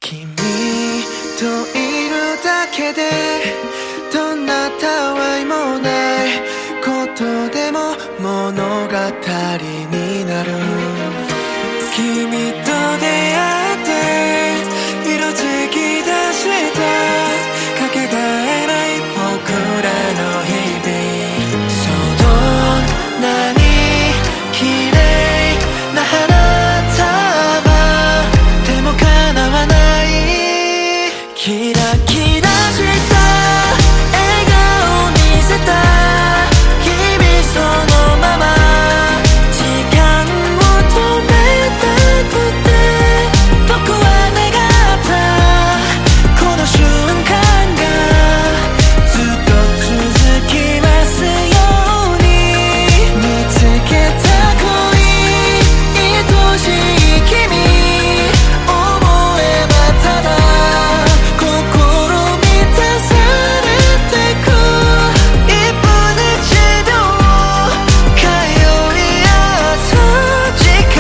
君といるだけでどんなたわいもないことでも物語になる。君と出会って色づき出したかけがえない僕らの日々。そうどんなに綺麗な花束でも叶わないキラキラした笑顔見せた日々そのまま時間を止めたくて僕は願ったこの瞬間がずっと続きますように。見つけた恋愛しい君思えばただ心満たされてく1分1秒通い合った時間。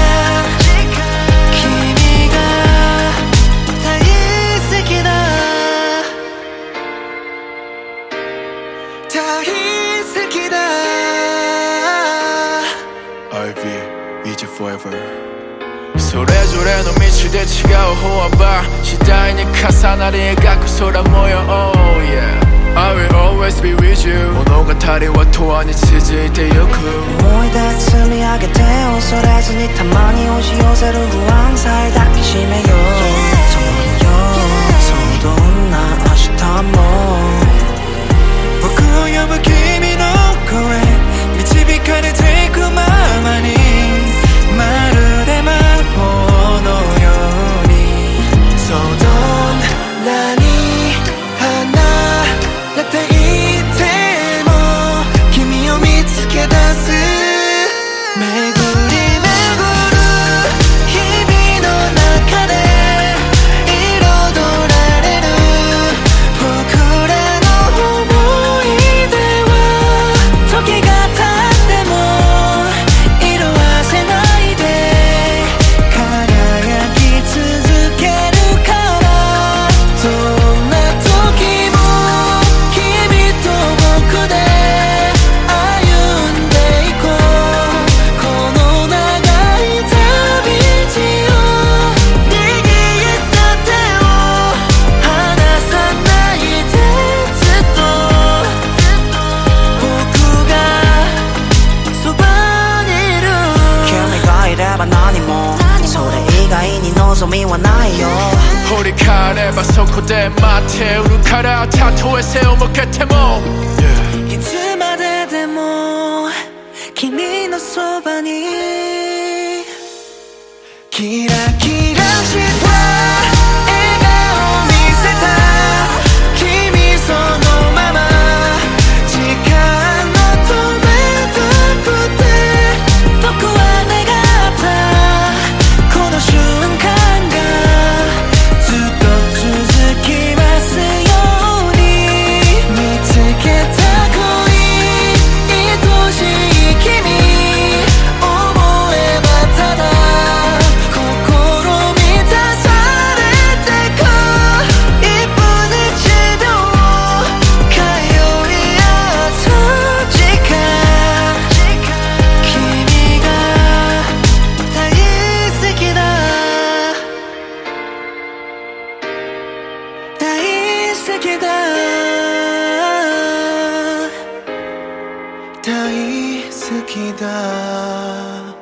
君が大好きだ大好きだ。 Ivy, each forever それぞれの道で違う方は次第に重なり描く空模様 Oh yeah I will always be with you 物語は永遠に続いてゆく。 思い出積み上げて恐れずにたまに押し寄せる不安さえ抱きしめよう。その日よそうどんな明日も僕を呼ぶ君の声導かれていくままにまるで魔法のように。 そうどんなに離れていても君を見つけ出す巡り巡る日々の中で彩られる僕らの思い出は時が経っても色あせないで輝き続けるからどんな時も君と僕で歩んでいこう。この長い旅路を握った手を離さないでずっと僕がそばにいる。 君がいれば何もそれ以外に望みはないよ。 振り返ればそこで待っているからたとえ背を向けても、yeah. いつまででも君のそばにキラキラした笑顔見せた君そのまま時間を止めたくて僕は願ったこの瞬間がずっと続きますように。見つけた恋愛しい君思えばただ心満たされてく1分1秒通い合った時間。君が大好きだ大好きだ大好きだ。